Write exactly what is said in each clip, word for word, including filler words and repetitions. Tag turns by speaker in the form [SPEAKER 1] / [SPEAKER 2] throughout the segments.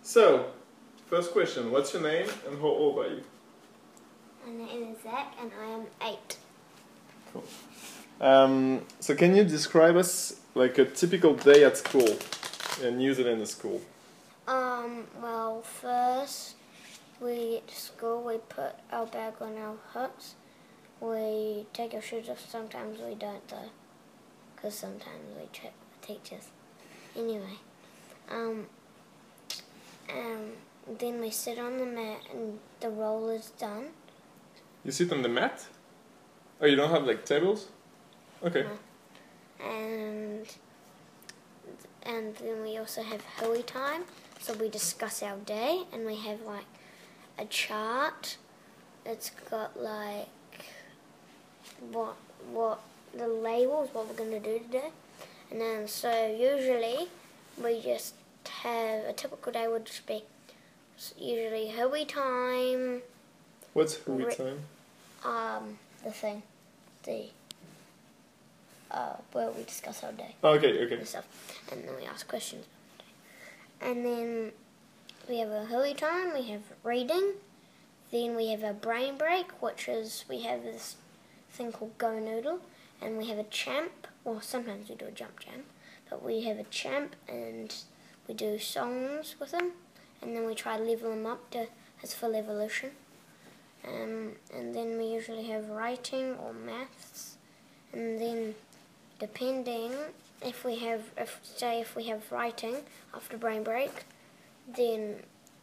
[SPEAKER 1] So, first question, what's your name and how old are you?
[SPEAKER 2] My name is Zach and I am eight.
[SPEAKER 1] Cool. Um, so can you describe us like a typical day at school, in New Zealand school?
[SPEAKER 2] Um, well, first we get to school, we put our bag on our hips, we take our shoes off, sometimes we don't though, because sometimes we check the teachers. Anyway, um, um, then we sit on the mat and the roll is done.
[SPEAKER 1] You sit on the mat? Oh, you don't have like tables? Okay.
[SPEAKER 2] Uh, and and then we also have hui time, so we discuss our day, and we have like a chart. It's got like what what the labels, what we're gonna do today, and then so usually we just have a typical day would just be usually hui time.
[SPEAKER 1] What's hui time?
[SPEAKER 2] Um, the thing, the uh, where we discuss our day.
[SPEAKER 1] Oh, okay, okay.
[SPEAKER 2] And stuff, and then we ask questions about the day. And then we have a hui time. We have reading. Then we have a brain break, which is we have this thing called Go Noodle, and we have a champ. Well, sometimes we do a jump jam, but we have a champ, and we do songs with him, and then we try to level him up to his full evolution. Um, and then we usually have writing or maths, and then depending if we have, if say if we have writing after brain break, then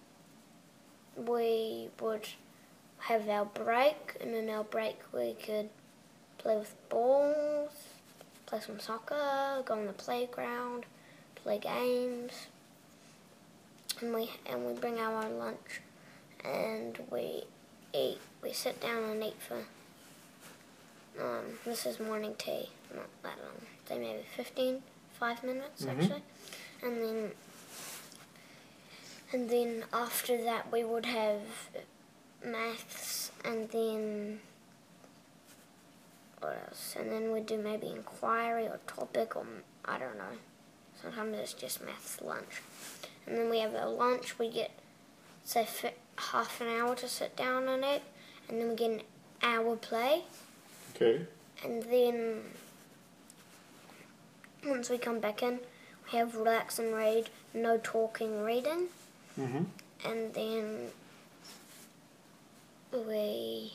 [SPEAKER 2] we would have our break, and in our break we could play with balls, play some soccer, go on the playground, play games, and we and we bring our own lunch, and we eat. We sit down and eat for. Um, this is morning tea, not that long. Say maybe fifteen, five minutes
[SPEAKER 1] Mm-hmm.
[SPEAKER 2] actually, and then and then after that we would have maths, and then what else? And then we'd do maybe inquiry or topic, or I don't know. Sometimes it's just maths lunch, and then we have our lunch. We get say fit, half an hour to sit down and eat, and then we get an hour play.
[SPEAKER 1] Okay.
[SPEAKER 2] And then once we come back in, we have relax and read, no talking, reading.
[SPEAKER 1] Mm-hmm.
[SPEAKER 2] And then we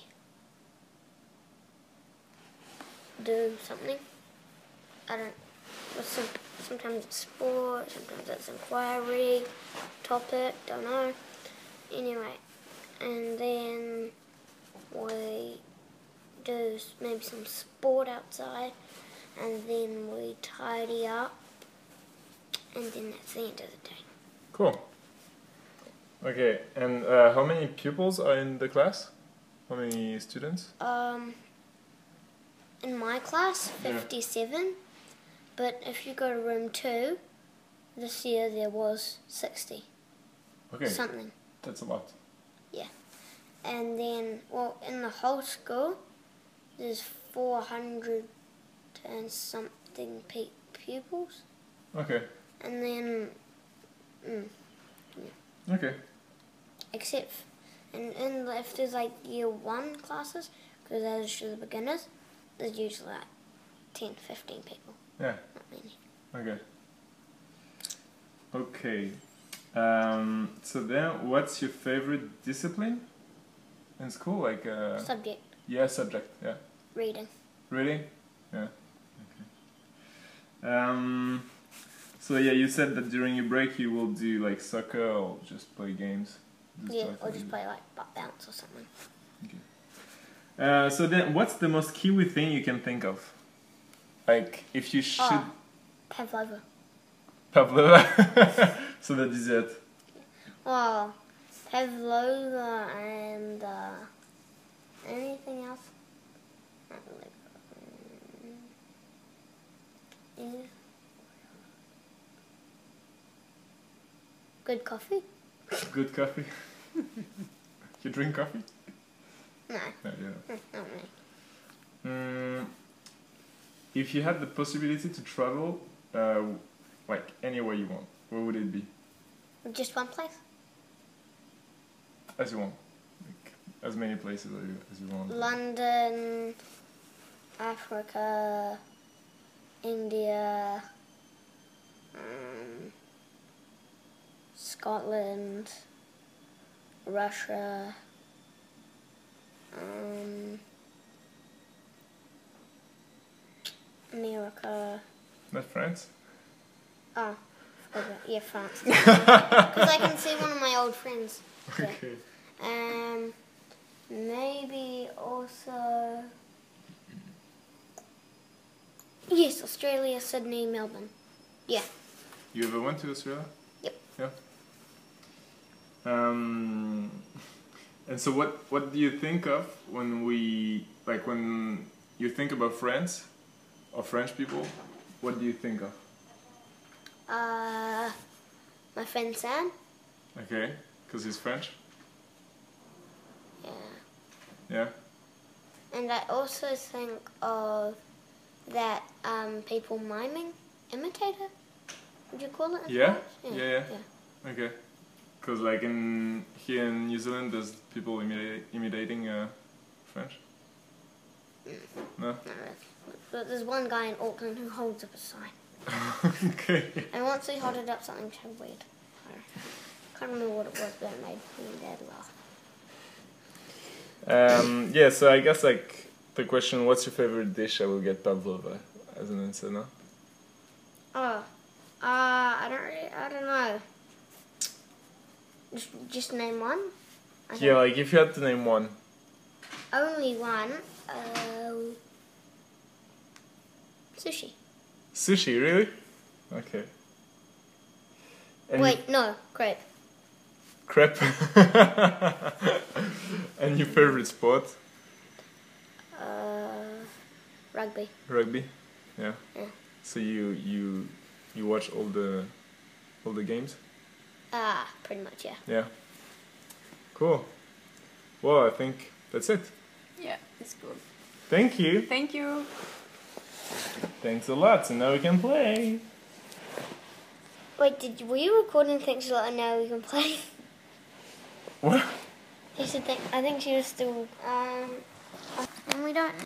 [SPEAKER 2] do something. I don't. Some, sometimes it's sport, sometimes it's inquiry, topic. Don't know. Anyway, and then we do maybe some sport outside, and then we tidy up, and then that's the end of the day.
[SPEAKER 1] Cool. Okay, and uh, how many pupils are in the class? How many students?
[SPEAKER 2] Um, in my class,
[SPEAKER 1] Yeah.
[SPEAKER 2] fifty-seven, but if you go to room two, this year there was sixty.
[SPEAKER 1] Okay,
[SPEAKER 2] Something.
[SPEAKER 1] that's a lot.
[SPEAKER 2] Yeah. And then, well, in the whole school, there's four hundred and something pe pupils.
[SPEAKER 1] Okay.
[SPEAKER 2] And then, mm,
[SPEAKER 1] Okay.
[SPEAKER 2] except, f- and, and if there's like year one classes, because those are usually the beginners, there's usually like ten, fifteen people.
[SPEAKER 1] Yeah.
[SPEAKER 2] Not many.
[SPEAKER 1] Okay. Okay. Um, so then, what's your favorite discipline in school? Like, uh,
[SPEAKER 2] Subject,
[SPEAKER 1] yeah, subject. Yeah.
[SPEAKER 2] reading.
[SPEAKER 1] Reading? Yeah. Okay. Um, so yeah, you said that during your break you will do like soccer or just play games. Just
[SPEAKER 2] Yeah,
[SPEAKER 1] like
[SPEAKER 2] or
[SPEAKER 1] that.
[SPEAKER 2] just play like butt bounce or something.
[SPEAKER 1] Okay. Uh, so then, what's the most Kiwi thing you can think of? Like, if you should.
[SPEAKER 2] Oh, pavlova.
[SPEAKER 1] Pavlova. So the dessert.
[SPEAKER 2] Well, pavlova and uh, anything else? Not really. Mm, yeah. Good coffee?
[SPEAKER 1] Good coffee. You drink coffee?
[SPEAKER 2] No,
[SPEAKER 1] No, you don't.
[SPEAKER 2] mm, not really.
[SPEAKER 1] Mm, if you had the possibility to travel, uh, like anywhere you want, where would it be?
[SPEAKER 2] Just one place?
[SPEAKER 1] as you want. Like, as many places as you, as you want.
[SPEAKER 2] London, Africa, India, um, Scotland, Russia, um, America.
[SPEAKER 1] Not France?
[SPEAKER 2] Oh, forgot. Yeah, France. Because I can see one of my old friends. Yeah.
[SPEAKER 1] Okay.
[SPEAKER 2] Um, maybe also. Yes, Australia, Sydney, Melbourne. Yeah.
[SPEAKER 1] You ever went to Australia?
[SPEAKER 2] Yep.
[SPEAKER 1] Yeah. Um, and so what, what do you think of when we, like when you think about France or French people, what do you think of?
[SPEAKER 2] Uh, my friend Sam.
[SPEAKER 1] Okay, because he's French?
[SPEAKER 2] Yeah.
[SPEAKER 1] Yeah?
[SPEAKER 2] And I also think of that um, people miming, imitator, would you call it? in
[SPEAKER 1] Yeah?
[SPEAKER 2] French?
[SPEAKER 1] Yeah, yeah. Okay. Because like in here in New Zealand, there's people imita imitating uh, French?
[SPEAKER 2] Mm.
[SPEAKER 1] No?
[SPEAKER 2] Not really. But there's one guy in Auckland who holds up a sign.
[SPEAKER 1] Okay.
[SPEAKER 2] And once he held it up, something so weird. I can't remember what it was, but it made me and Dad laugh.
[SPEAKER 1] Um, yeah, so I guess like the question, what's your favorite dish? I will get pavlova as an answer, no?
[SPEAKER 2] Oh, uh, I don't really, I don't know. Just, just name one? I
[SPEAKER 1] Yeah, like if you had to name one.
[SPEAKER 2] Only one. Uh, sushi.
[SPEAKER 1] Sushi, really? Okay. And
[SPEAKER 2] Wait, no, crepe.
[SPEAKER 1] Crepe. And your favorite sport?
[SPEAKER 2] Uh, rugby.
[SPEAKER 1] Rugby? Yeah.
[SPEAKER 2] Yeah.
[SPEAKER 1] So you you you watch all the all the games?
[SPEAKER 2] Ah, pretty much, yeah.
[SPEAKER 1] Yeah. Cool. Well, I think that's it.
[SPEAKER 3] Yeah, it's good.
[SPEAKER 1] Thank you.
[SPEAKER 3] Thank you.
[SPEAKER 1] Thanks a lot. So now we can play.
[SPEAKER 2] Wait, did were you recording Thanks a Lot and now we can play?
[SPEAKER 1] What?
[SPEAKER 2] He said, think, I think she was still, um, and we don't.